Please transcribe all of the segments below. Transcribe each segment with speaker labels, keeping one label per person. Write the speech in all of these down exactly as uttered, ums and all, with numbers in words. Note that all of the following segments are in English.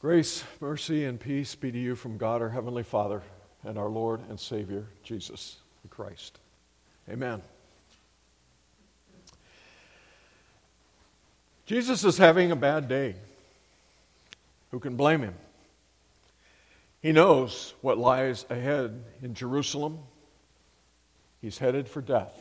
Speaker 1: Grace, mercy, and peace be to you from God our Heavenly Father and our Lord and Savior, Jesus the Christ. Amen. Jesus is having a bad day. Who can blame him? He knows what lies ahead in Jerusalem. He's headed for death.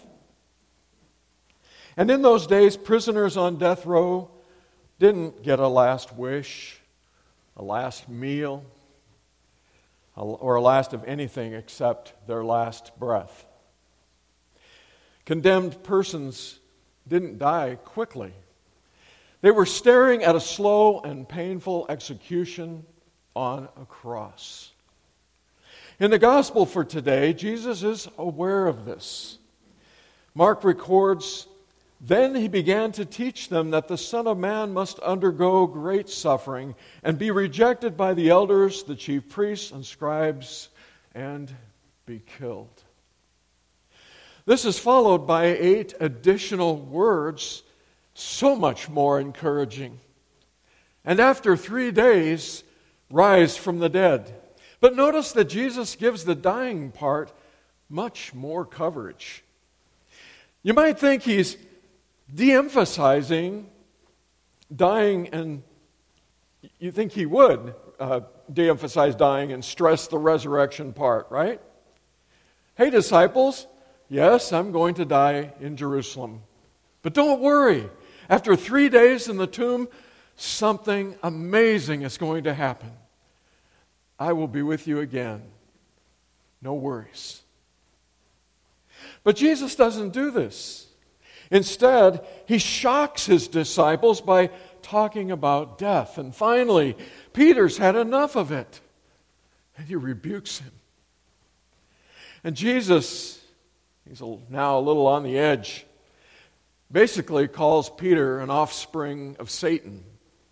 Speaker 1: And in those days, prisoners on death row didn't get a last wish, a last meal, or a last of anything except their last breath. Condemned persons didn't die quickly. They were staring at a slow and painful execution on a cross. In the gospel for today, Jesus is aware of this. Mark records, "Then he began to teach them that the Son of Man must undergo great suffering and be rejected by the elders, the chief priests, and scribes, and be killed." This is followed by eight additional words, so much more encouraging. "And after three days, rise from the dead." But notice that Jesus gives the dying part much more coverage. You might think he's de-emphasizing dying, and you think he would uh, de-emphasize dying and stress the resurrection part, right? Hey, disciples, yes, I'm going to die in Jerusalem. But don't worry. After three days in the tomb, something amazing is going to happen. I will be with you again. No worries. But Jesus doesn't do this. Instead, he shocks his disciples by talking about death. And finally, Peter's had enough of it, and he rebukes him. And Jesus, he's now a little on the edge, basically calls Peter an offspring of Satan.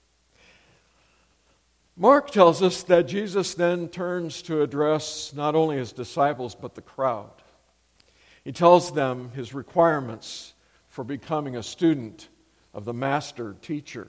Speaker 1: Mark tells us that Jesus then turns to address not only his disciples, but the crowd. He tells them his requirements for becoming a student of the master teacher.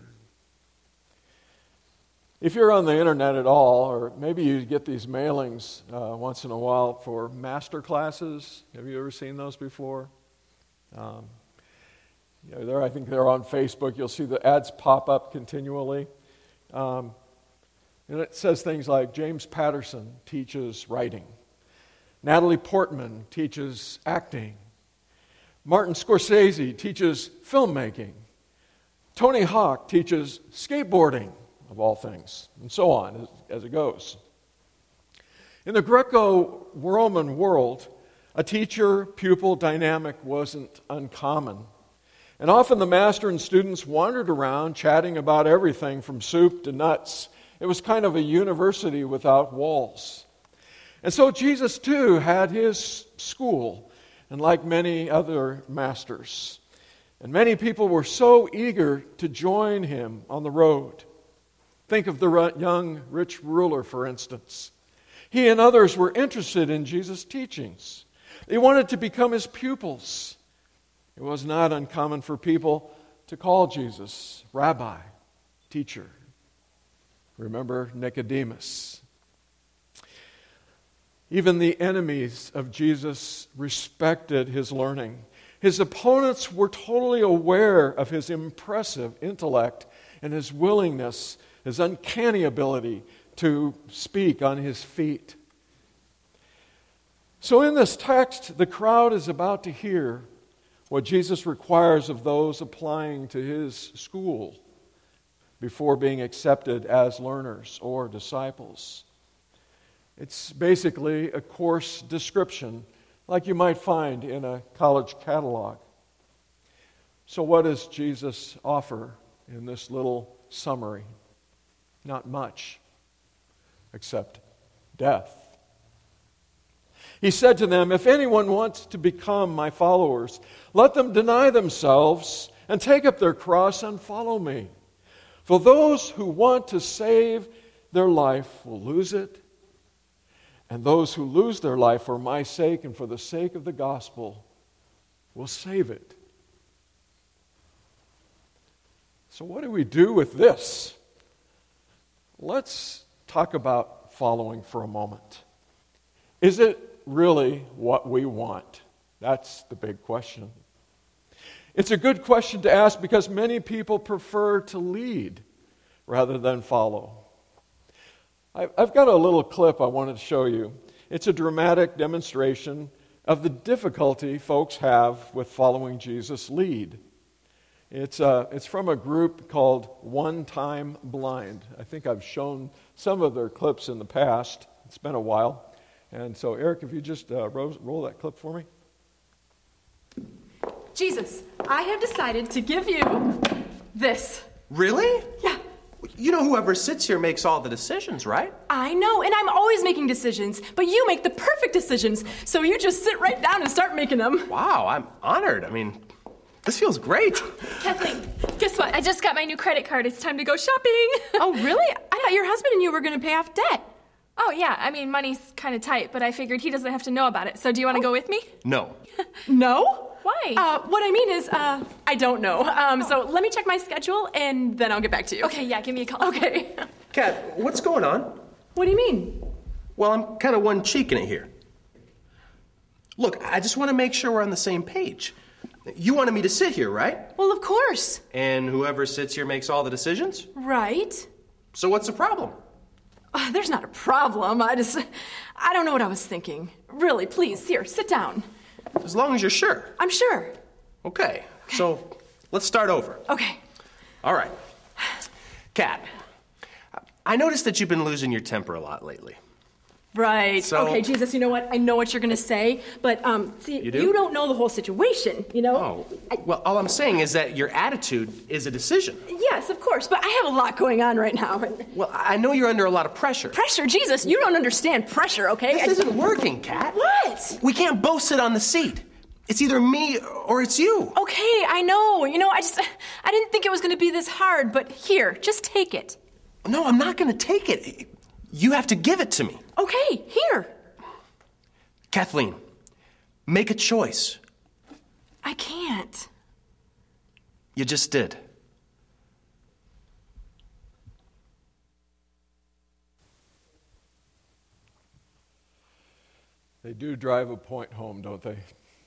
Speaker 1: If you're on the internet at all, or maybe you get these mailings uh, once in a while for master classes. Have you ever seen those before? Um, you know, they're, I think they're on Facebook. You'll see the ads pop up continually. Um, and it says things like James Patterson teaches writing. Natalie Portman teaches acting. Martin Scorsese teaches filmmaking. Tony Hawk teaches skateboarding, of all things, and so on as, as it goes. In the Greco-Roman world, a teacher-pupil dynamic wasn't uncommon. And often the master and students wandered around chatting about everything from soup to nuts. It was kind of a university without walls. And so Jesus, too, had his school, and like many other masters. And many people were so eager to join him on the road. Think of the young rich ruler, for instance. He and others were interested in Jesus' teachings. They wanted to become his pupils. It was not uncommon for people to call Jesus rabbi, teacher. Remember Nicodemus. Even the enemies of Jesus respected his learning. His opponents were totally aware of his impressive intellect and his willingness, his uncanny ability to speak on his feet. So in this text, the crowd is about to hear what Jesus requires of those applying to his school before being accepted as learners or disciples. It's basically a course description like you might find in a college catalog. So what does Jesus offer in this little summary? Not much, except death. He said to them, "If anyone wants to become my followers, let them deny themselves and take up their cross and follow me. For those who want to save their life will lose it, and those who lose their life for my sake and for the sake of the gospel will save it." So what do we do with this? let's talk about following for a moment. Is it really what we want? That's the big question. It's a good question to ask because many people prefer to lead rather than follow. I've got a little clip I wanted to show you. It's a dramatic demonstration of the difficulty folks have with following Jesus' lead. It's, uh, it's from a group called One Time Blind. I think I've shown some of their clips in the past. It's been a while. And so, Eric, if you just uh, roll, roll that clip for me.
Speaker 2: Jesus, I have decided to give you this.
Speaker 3: Really?
Speaker 2: Yeah.
Speaker 3: You know whoever sits here makes all the decisions, right?
Speaker 2: I know, and I'm always making decisions, but you make the perfect decisions, so you just sit right down and start making them.
Speaker 3: Wow, I'm honored. I mean, this feels great.
Speaker 4: Kathleen, guess what? I just got my new credit card. It's time to go shopping.
Speaker 2: Oh, really? I thought your husband and you were going to pay off debt.
Speaker 4: Oh, yeah. I mean, money's kind of tight, but I figured he doesn't have to know about it. So do you want to
Speaker 2: Oh.
Speaker 4: go with me?
Speaker 3: No.
Speaker 2: No?
Speaker 4: Why?
Speaker 2: Uh, what I mean is, uh, I don't know. Um, so let me check my schedule, and then I'll get back to you.
Speaker 4: Okay, yeah, give me a call.
Speaker 2: Okay.
Speaker 3: Kat, what's going on?
Speaker 2: What do you mean?
Speaker 3: Well, I'm kind of one cheeking it here. Look, I just want to make sure we're on the same page. You wanted me to sit here, right?
Speaker 2: Well, of course.
Speaker 3: And whoever sits here makes all the decisions?
Speaker 2: Right.
Speaker 3: So what's the problem?
Speaker 2: Uh, there's not a problem. I just, I don't know what I was thinking. Really, please, here, sit down.
Speaker 3: As long as you're sure.
Speaker 2: I'm sure.
Speaker 3: Okay, so let's start over.
Speaker 2: Okay.
Speaker 3: All right. Kat, I noticed that you've been losing your temper a lot lately.
Speaker 2: Right.
Speaker 3: So-
Speaker 2: Okay, Jesus, you know what? I know what you're going to say, but, um, see,
Speaker 3: You do?
Speaker 2: don't know the whole situation, you know?
Speaker 3: Oh, well, all I'm saying is that your attitude is a decision.
Speaker 2: Yes, of course, but I have a lot going on right now.
Speaker 3: Well, I know you're under a lot of pressure.
Speaker 2: Pressure, Jesus, you don't understand pressure, okay?
Speaker 3: This
Speaker 2: I-
Speaker 3: isn't working, Kat.
Speaker 2: What?
Speaker 3: We can't both sit on the seat. It's either me or it's you.
Speaker 2: Okay, I know. You know, I just, I didn't think it was going to be this hard, but here, just take it.
Speaker 3: No, I'm not going to take it. You have to give it to me.
Speaker 2: Okay, here.
Speaker 3: Kathleen, make a choice.
Speaker 2: I can't.
Speaker 3: You just did.
Speaker 1: They do drive a point home, don't they?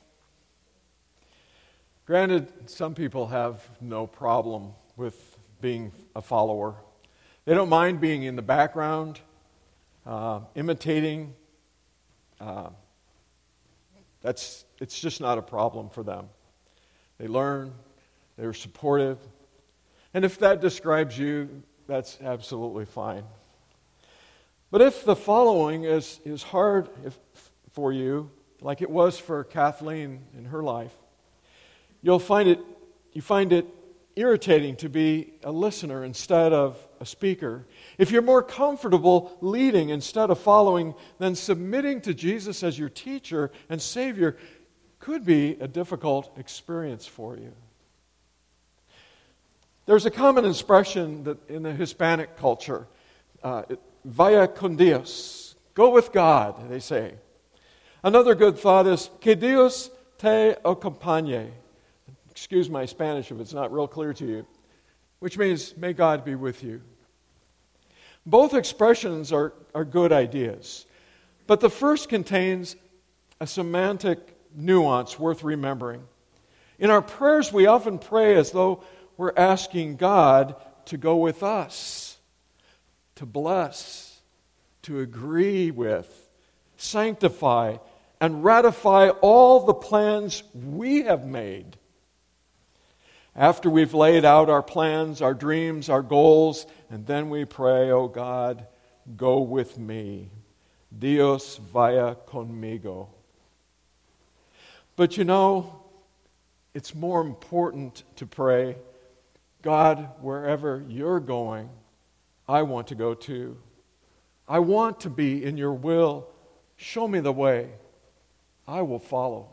Speaker 1: Granted, some people have no problem with being a follower. They don't mind being in the background, uh, imitating. Uh, that's it's just not a problem for them. They learn, they're supportive, and if that describes you, that's absolutely fine. But if the following is, is hard if, for you, like it was for Kathleen in her life, you'll find it you find it irritating to be a listener instead of a speaker. If you're more comfortable leading instead of following, then submitting to Jesus as your teacher and Savior could be a difficult experience for you. There's a common expression that in the Hispanic culture, uh, it, vaya con Dios, go with God, they say. Another good thought is, que Dios te acompañe. Excuse my Spanish if it's not real clear to you, which means, may God be with you. Both expressions are, are good ideas, but the first contains a semantic nuance worth remembering. In our prayers, we often pray as though we're asking God to go with us, to bless, to agree with, sanctify, and ratify all the plans we have made. After we've laid out our plans, our dreams, our goals, and then we pray, oh God, go with me. Dios vaya conmigo. But you know, it's more important to pray, God, wherever you're going, I want to go too. I want to be in your will. Show me the way. I will follow.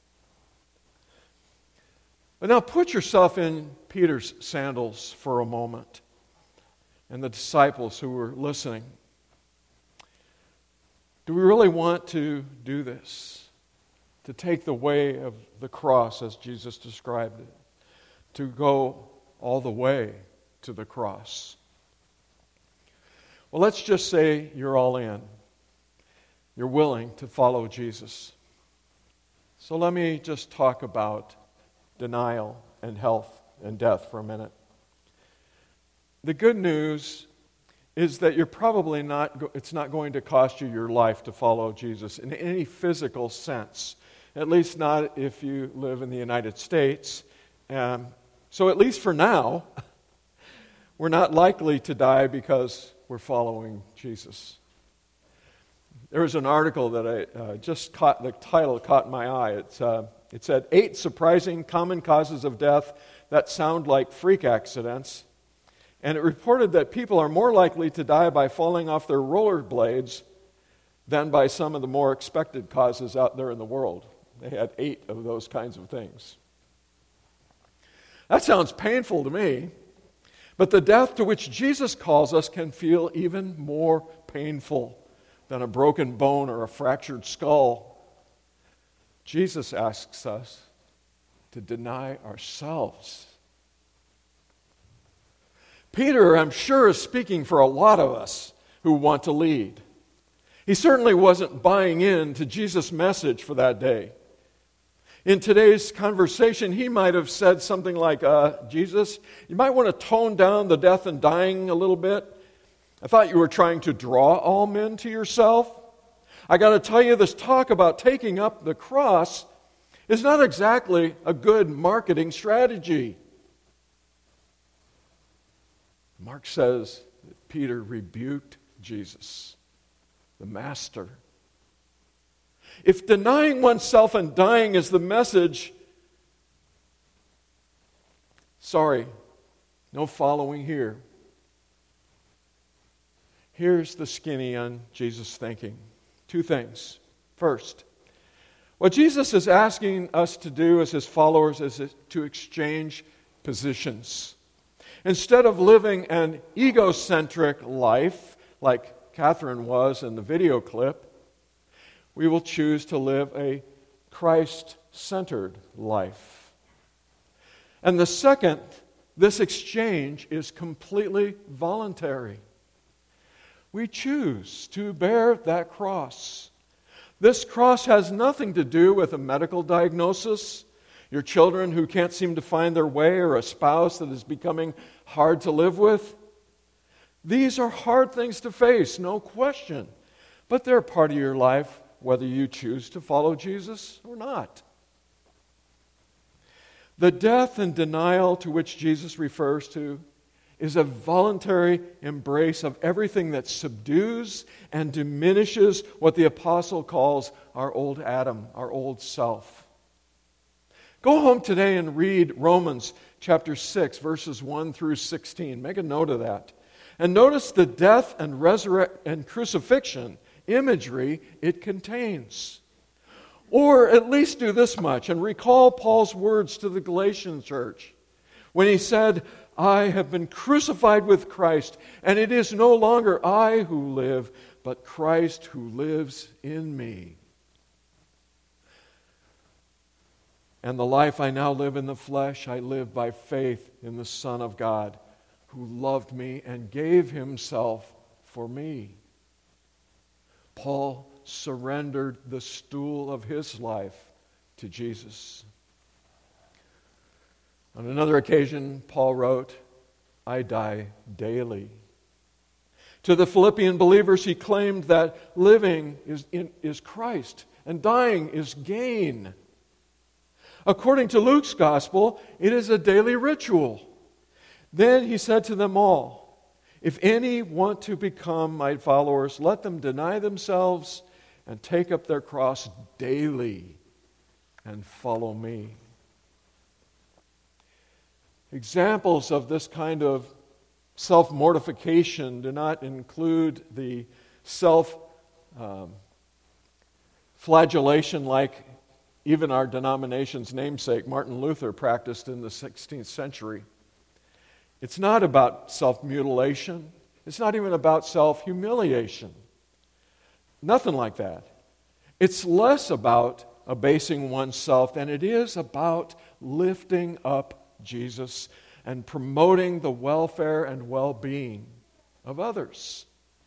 Speaker 1: But now put yourself in Peter's sandals for a moment and the disciples who were listening. Do we really want to do this? To take the way of the cross as Jesus described it? To go all the way to the cross? Well, let's just say you're all in. You're willing to follow Jesus. So let me just talk about denial and health and death for a minute. The good news is that you're probably not, go- it's not going to cost you your life to follow Jesus in any physical sense, at least not if you live in the United States. Um, so at least for now, we're not likely to die because we're following Jesus. There was an article that I uh, just caught, the title caught my eye. It's, uh, it said, Eight Surprising Common Causes of Death That Sound Like Freak Accidents. And it reported that people are more likely to die by falling off their rollerblades than by some of the more expected causes out there in the world. They had eight of those kinds of things. That sounds painful to me, but the death to which Jesus calls us can feel even more painful than a broken bone or a fractured skull. Jesus asks us to deny ourselves. Peter, I'm sure, is speaking for a lot of us who want to lead. He certainly wasn't buying into Jesus' message for that day. In today's conversation, he might have said something like, uh, Jesus, you might want to tone down the death and dying a little bit. I thought you were trying to draw all men to yourself. I got to tell you, this talk about taking up the cross is not exactly a good marketing strategy. Mark says that Peter rebuked Jesus, the Master. If denying oneself and dying is the message, sorry, no following here. Here's the skinny on Jesus' thinking. Two things. First, what Jesus is asking us to do as his followers is to exchange positions. Instead of living an egocentric life, like Catherine was in the video clip, we will choose to live a Christ-centered life. And the second, this exchange is completely voluntary. We choose to bear that cross. This cross has nothing to do with a medical diagnosis, your children who can't seem to find their way, or a spouse that is becoming hard to live with. These are hard things to face, no question. But they're part of your life, whether you choose to follow Jesus or not. The death and denial to which Jesus refers to is a voluntary embrace of everything that subdues and diminishes what the apostle calls our old Adam, our old self. Go home today and read Romans chapter six, verses one through sixteen. Make a note of that. And notice the death and resurrection and crucifixion imagery it contains. Or at least do this much and recall Paul's words to the Galatian church when he said, I have been crucified with Christ, and it is no longer I who live, but Christ who lives in me. And the life I now live in the flesh, I live by faith in the Son of God, who loved me and gave himself for me. Paul surrendered the stool of his life to Jesus. On another occasion, Paul wrote, I die daily. To the Philippian believers, he claimed that living is, in, is Christ and dying is gain. According to Luke's gospel, it is a daily ritual. Then he said to them all, if any want to become my followers, let them deny themselves and take up their cross daily and follow me. Examples of this kind of self-mortification do not include the self-flagellation um, like even our denomination's namesake, Martin Luther, practiced in the sixteenth century. It's not about self-mutilation. It's not even about self-humiliation. Nothing like that. It's less about abasing oneself than it is about lifting up Jesus and promoting the welfare and well-being of others.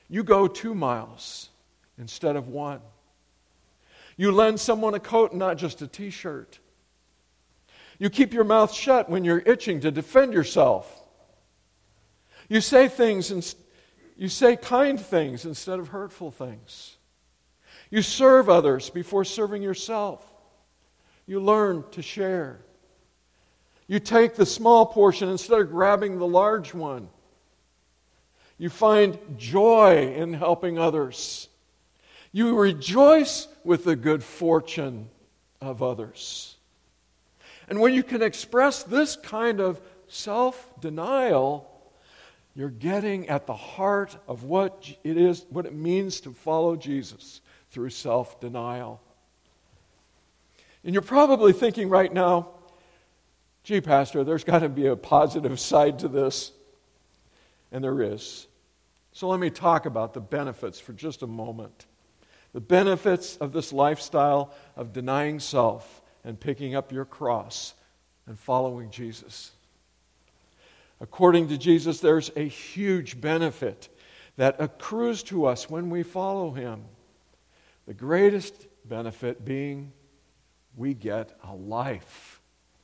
Speaker 1: You go two miles instead of one. You lend someone a coat and not just a t-shirt. You keep your mouth shut when you're itching to defend yourself. You say things and you say kind things instead of hurtful things. You serve others before serving yourself. You learn to share. You take the small portion instead of grabbing the large one. You find joy in helping others. You rejoice with the good fortune of others. And when you can express this kind of self-denial, you're getting at the heart of what it is, what it means to follow Jesus through self-denial. And you're probably thinking right now, gee, Pastor, there's got to be a positive side to this. And there is. So let me talk about the benefits for just a moment. The benefits of this lifestyle of denying self and picking up your cross and following Jesus. According to Jesus, there's a huge benefit that accrues to us when we follow Him. The greatest benefit being we get a life.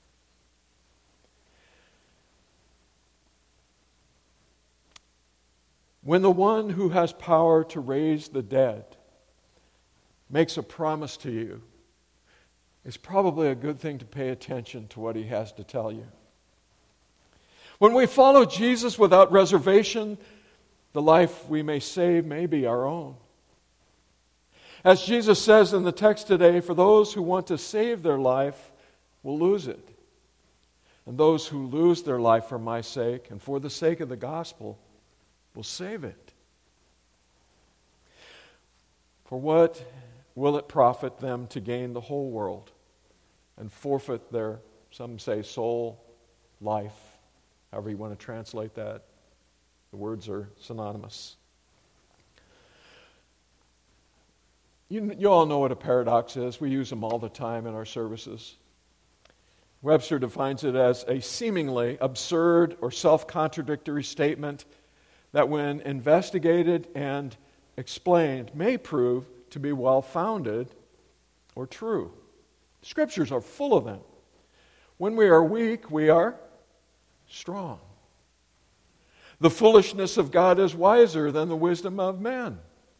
Speaker 1: When the one who has power to raise the dead makes a promise to you, it's probably a good thing to pay attention to what He has to tell you. When we follow Jesus without reservation, the life we may save may be our own. As Jesus says in the text today, for those who want to save their life will lose it. And those who lose their life for my sake and for the sake of the gospel will save it. For what will it profit them to gain the whole world and forfeit their, some say, soul, life, however you want to translate that? The words are synonymous. You, you all know what a paradox is. We use them all the time in our services. Webster defines it as a seemingly absurd or self-contradictory statement that when investigated and explained may prove to be well-founded or true. Scriptures are full of them. When we are weak, we are strong. The foolishness of God is wiser than the wisdom of men.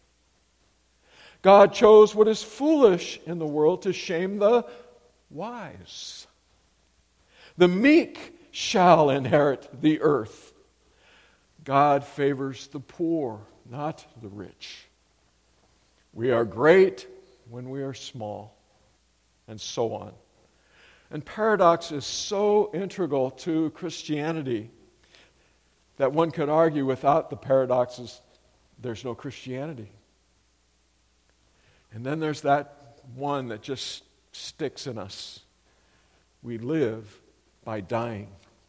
Speaker 1: God chose what is foolish in the world to shame the wise. The meek shall inherit the earth. God favors the poor, not the rich. We are great when we are small, and so on. And paradox is so integral to Christianity that one could argue without the paradoxes, there's no Christianity. And then there's that one that just sticks in us. We live by dying.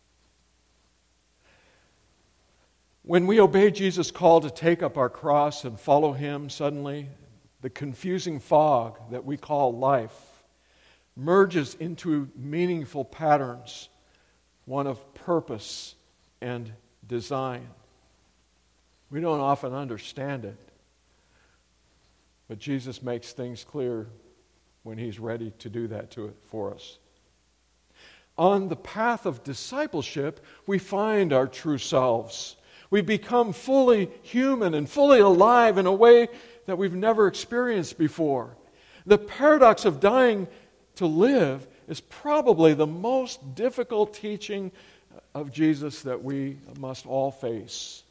Speaker 1: When we obey Jesus' call to take up our cross and follow Him, suddenly the confusing fog that we call life merges into meaningful patterns, one of purpose and design. We don't often understand it, but Jesus makes things clear when He's ready to do that to it for us. On the path of discipleship, we find our true selves. We become fully human and fully alive in a way that we've never experienced before. The paradox of dying to live is probably the most difficult teaching of Jesus that we must all face.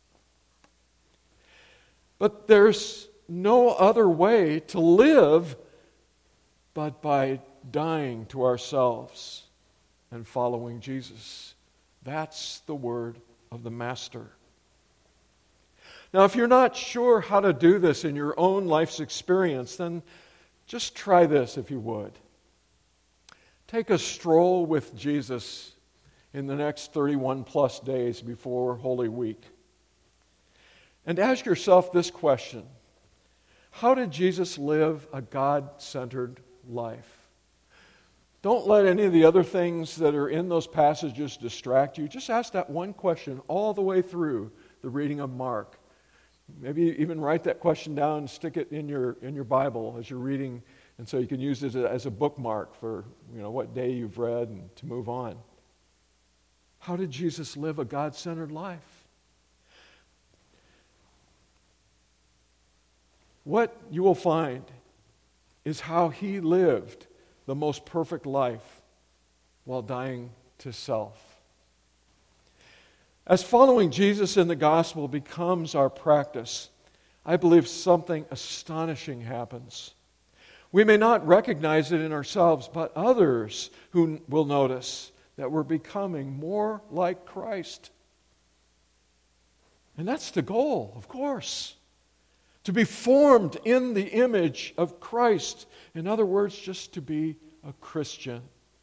Speaker 1: But there's no other way to live but by dying to ourselves and following Jesus. That's the word of the Master. Now, if you're not sure how to do this in your own life's experience, then just try this if you would. Take a stroll with Jesus in the next thirty-one plus days before Holy Week. And ask yourself this question: how did Jesus live a God-centered life? Don't let any of the other things that are in those passages distract you. Just ask that one question all the way through the reading of Mark. Maybe even write that question down and stick it in your in your Bible as you're reading, and so you can use it as a bookmark for, you know, what day you've read and to move on. How did Jesus live a God-centered life? What you will find is how he lived the most perfect life while dying to self. As following Jesus in the gospel becomes our practice, I believe something astonishing happens. We may not recognize it in ourselves, but others who will notice that we're becoming more like Christ. And that's the goal, of course. To be formed in the image of Christ. In other words, just to be a Christian.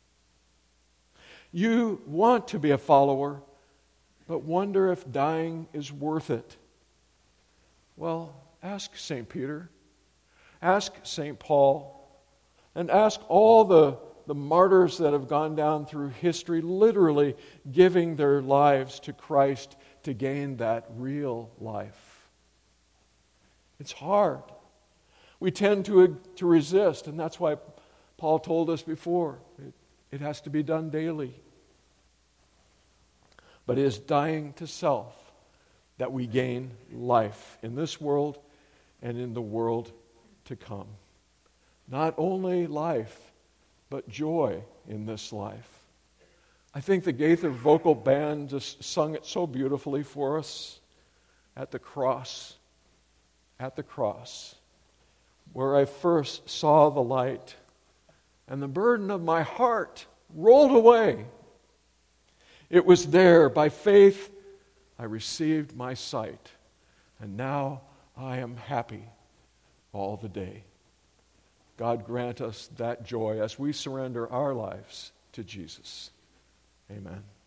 Speaker 1: You want to be a follower, but wonder if dying is worth it. Well, ask Saint Peter, ask Saint Paul, and ask all the, the martyrs that have gone down through history, literally giving their lives to Christ to gain that real life. It's hard. We tend to, to resist, and that's why Paul told us before, it, it has to be done daily. But it is dying to self that we gain life in this world and in the world to come. Not only life, but joy in this life. I think the Gaither Vocal Band just sung it so beautifully for us. At the cross, at the cross, where I first saw the light, and the burden of my heart rolled away. It was there, by faith, I received my sight, and now I am happy all the day. God grant us that joy as we surrender our lives to Jesus. Amen.